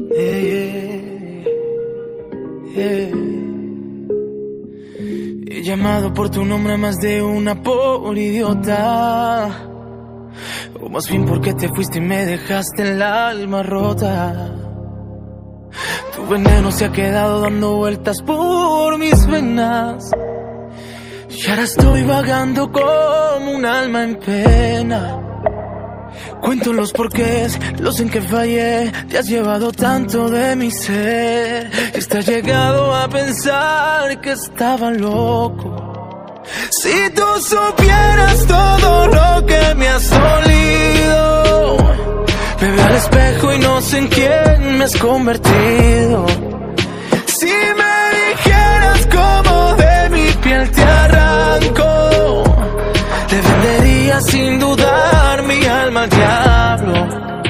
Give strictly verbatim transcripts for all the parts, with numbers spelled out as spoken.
Yeah, yeah. He llamado por tu nombre más de una por idiota, o más bien porque te fuiste y me dejaste el alma rota. Tu veneno se ha quedado dando vueltas por mis venas, y ahora estoy vagando como un alma en pena. Cuento los porqués, los en que fallé. Te has llevado tanto de mi ser, que has llegado a pensar que estaba loco. Si tú supieras todo lo que me has dolido, me veo al espejo y no sé en quién me has convertido. Si me dijeras cómo de mi piel te arranco, te vendería sin dudar mi alma al diablo.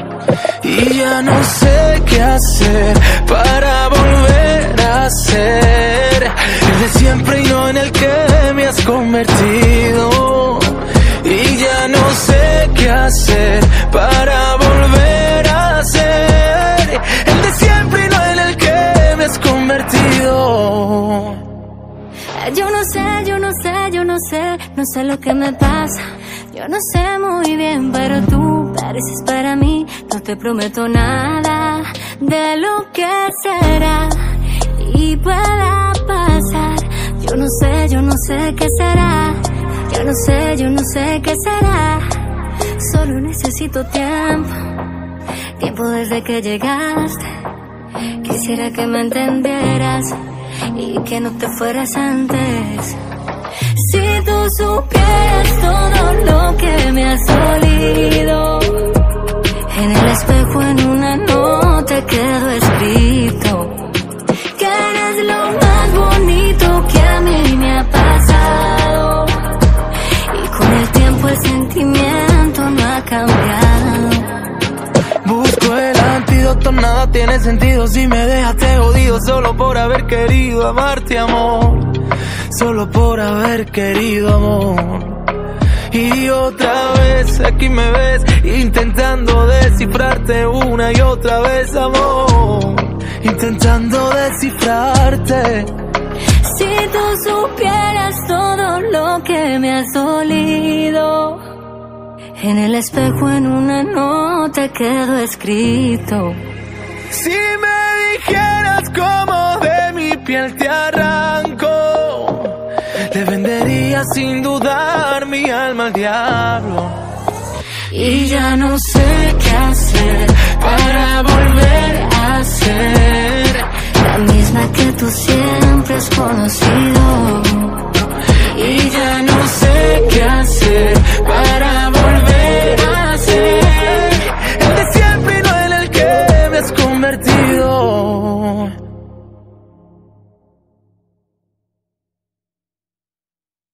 Y ya no sé qué hacer para volver a ser el de siempre y no en el que me has convertido. Y ya no sé qué hacer para volver a ser el de siempre y no en el que me has convertido. Yo no sé, yo no sé, yo no sé, no sé lo que me pasa. Yo no sé muy bien, pero tú pareces para mí. No te prometo nada de lo que será y pueda pasar. Yo no sé, yo no sé qué será. Yo no sé, yo no sé qué será. Solo necesito tiempo, tiempo desde que llegaste. Quisiera que me entendieras y que no te fueras antes. Si tú supieras todo lo que me has dolido, en el espejo en una nota quedó escrito que eres lo más bonito que a mí me ha pasado. Y con el tiempo el sentimiento no ha cambiado. Busco el antídoto, nada tiene sentido si me dejaste jodido solo por haber querido amarte, amor. Solo por haber querido amor. Y otra vez aquí me ves intentando descifrarte una y otra vez, amor. Intentando descifrarte. Si tú supieras todo lo que me has dolido, en el espejo en una nota quedó escrito. Si me dijeras cómo de mi piel te arranco, te vendería sin dudar mi alma al diablo. Y ya no sé qué hacer para volver a ser la misma que tú siempre has conocido.